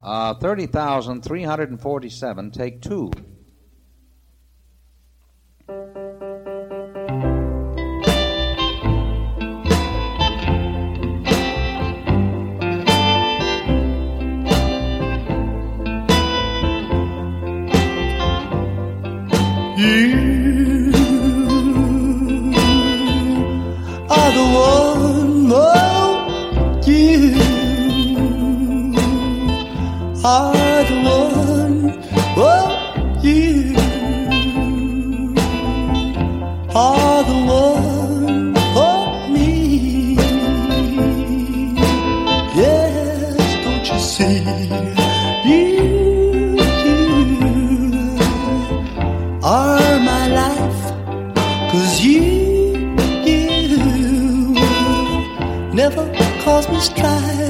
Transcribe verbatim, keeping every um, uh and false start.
Uh, thirty thousand three hundred forty-seven, take two. You are the one, oh, you are the one, oh, you are the one for me. Yes, don't you see? You, you are my life, 'cause you, you never cause me strife.